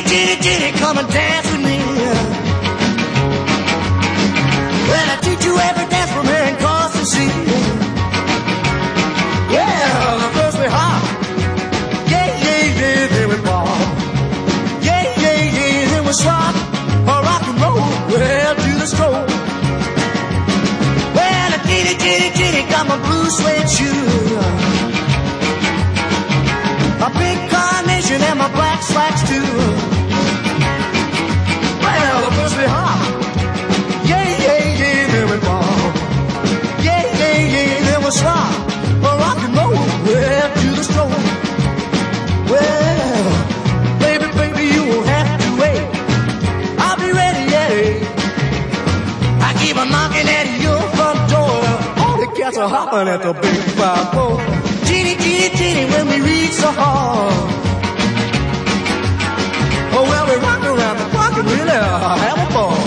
Jenny, come and dance with me. Well, I teach you every dance from here across the sea. Yeah, the first we hop. Yeah, then we fall. Yeah, then we swap. Or rock and roll, well, to the stroll. Well, Jenny, got my blue suede shoes, my pink carnation and my black slacks too. Well, the first we hop. Yeah, then we fall. Yeah, then we swap. Or rock and roll, well, to the stroll. Well, baby, you won't have to wait. I'll be ready, yeah. I keep on knocking at your front door. All the cats are hopping at the big 5-4. Jenny, when we reach the hall. Oh, well, we rock around the clock and really have a ball.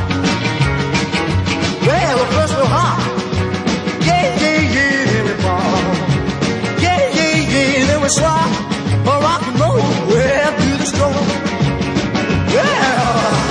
Well, first we'll hop. Yeah, then we fall. Yeah, then we swap. Or rock and roll, well, do the stroll. Yeah.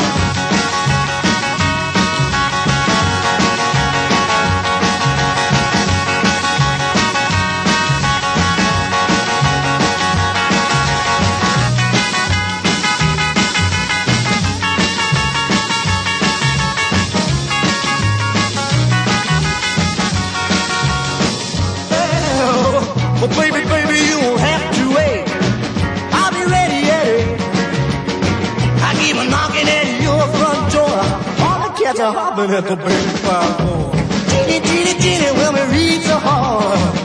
Well, baby, you won't have to wait. I'll be ready, I keep on knocking at your front door. All the cats are hopping at the big 5-4. Jenny, when we reach the hall.